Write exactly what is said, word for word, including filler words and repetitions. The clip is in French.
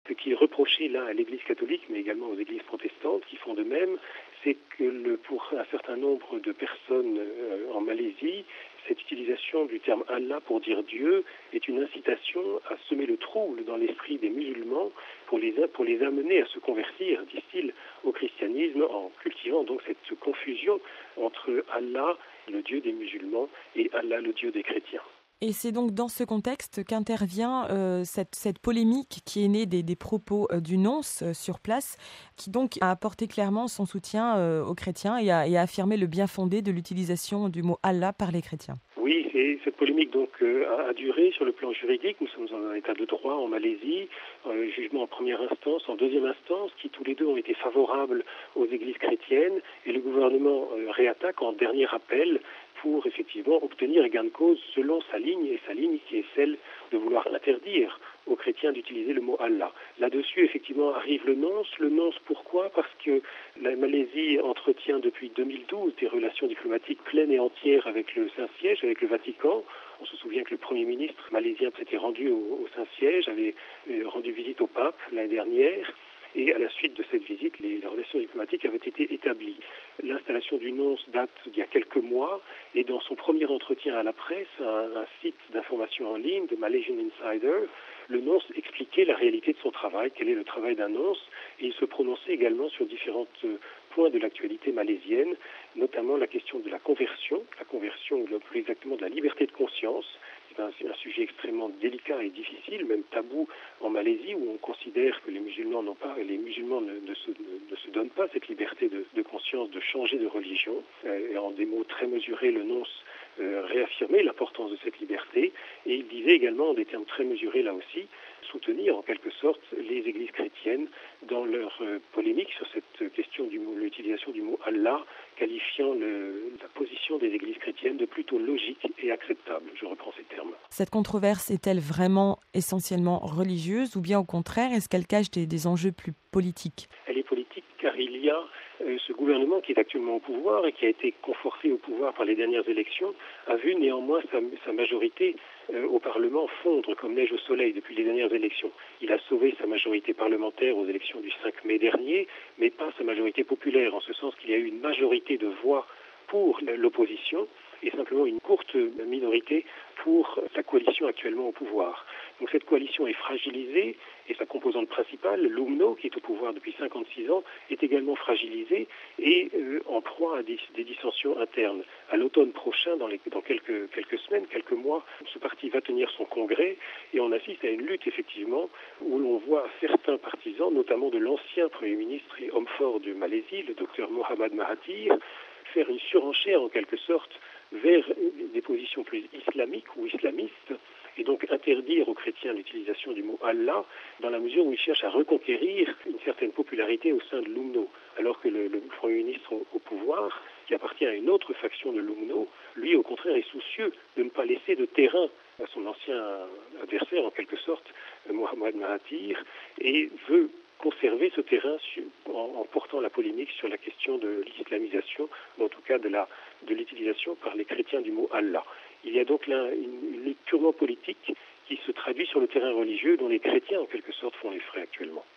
Ce qui est reproché là à l'Église catholique, mais également aux églises protestantes qui font de même, c'est que le, pour un certain nombre de personnes euh, en Malaisie, cette utilisation du terme Allah pour dire Dieu est une incitation à semer le trouble dans l'esprit des musulmans pour les, pour les amener à se convertir, disent-ils, au christianisme en cultivant donc cette confusion entre Allah, le Dieu des musulmans, et Allah, le Dieu des chrétiens. Et c'est donc dans ce contexte qu'intervient euh, cette, cette polémique qui est née des, des propos euh, du nonce euh, sur place, qui donc a apporté clairement son soutien euh, aux chrétiens et a, et a affirmé le bien fondé de l'utilisation du mot Allah par les chrétiens. Oui, et cette polémique donc euh, a, a duré sur le plan juridique. Nous sommes en un état de droit en Malaisie, euh, jugement en première instance, en deuxième instance, qui tous les deux ont été favorables aux églises chrétiennes, et le gouvernement euh, réattaque en dernier appel pour effectivement obtenir gain de cause selon sa ligne, et sa ligne qui est celle de vouloir interdire aux chrétiens d'utiliser le mot Allah. Là-dessus, effectivement, arrive le nonce. Le nonce, pourquoi ? Parce que la Malaisie entretient depuis deux mille douze des relations diplomatiques pleines et entières avec le Saint-Siège, avec le Vatican. On se souvient que le Premier ministre malaisien s'était rendu au, au Saint-Siège, avait euh, rendu visite au pape l'année dernière. Et à la suite de cette visite, les, les relations diplomatiques avaient été établies. L'installation du nonce date d'il y a quelques mois, et dans son premier entretien à la presse, un, un site d'information en ligne, de Malaysian Insider, le nonce expliquait la réalité de son travail, quel est le travail d'un nonce, et il se prononçait également sur différents points de l'actualité malaisienne, notamment la question de la conversion, la conversion, ou plus exactement de la liberté de conscience. C'est un, c'est un sujet extrêmement délicat et difficile, même tabou en Malaisie, où on considère que les musulmans n'ont pas, les musulmans ne, ne, se, ne, ne se donnent pas cette liberté de, de conscience de changer de religion. Euh, et en des mots très mesurés, le nonce euh, réaffirmait l'importance de cette liberté, et il disait également, en des termes très mesurés là aussi, soutenir en quelque sorte les églises chrétiennes dans leur euh, polémique sur cette question de l'utilisation du mot Allah, qualifiant le, la position des églises chrétiennes de plutôt logique et acceptable. Je reprends ces termes. Cette controverse est-elle vraiment essentiellement religieuse, ou bien au contraire, est-ce qu'elle cache des, des enjeux plus politiques ? Elle est politique car il y a euh, ce gouvernement qui est actuellement au pouvoir et qui a été conforté au pouvoir par les dernières élections, a vu néanmoins sa, sa majorité euh, au Parlement fondre comme neige au soleil depuis les dernières élections. Il a sauvé sa majorité parlementaire aux élections du cinq mai dernier, mais pas sa majorité populaire, en ce sens qu'il y a eu une majorité de voix pour l'opposition et simplement une courte minorité pour la coalition actuellement au pouvoir. Donc cette coalition est fragilisée et sa composante principale, l'U M N O, qui est au pouvoir depuis cinquante-six ans, est également fragilisée et euh, en proie à des, des dissensions internes. À l'automne prochain, dans, les, dans quelques, quelques semaines, quelques mois, ce parti va tenir son congrès et on assiste à une lutte effectivement où l'on voit certains partisans, notamment de l'ancien Premier ministre et homme fort de Malaisie, le docteur Mohamed Mahathir, faire une surenchère en quelque sorte vers des positions plus islamiques ou islamistes, et donc interdire aux chrétiens l'utilisation du mot Allah dans la mesure où ils cherchent à reconquérir une certaine popularité au sein de l'U M N O, alors que le, le Premier ministre au, au pouvoir, qui appartient à une autre faction de l'U M N O, lui au contraire est soucieux de ne pas laisser de terrain à son ancien adversaire en quelque sorte, Mohamed Mahathir, et veut conserver ce terrain sur, en, en portant la polémique sur la question de l'islamisation, ou en tout cas de, la, de l'utilisation par les chrétiens du mot Allah. Il y a donc là une, une lutte purement politique qui se traduit sur le terrain religieux dont les chrétiens en quelque sorte font les frais actuellement.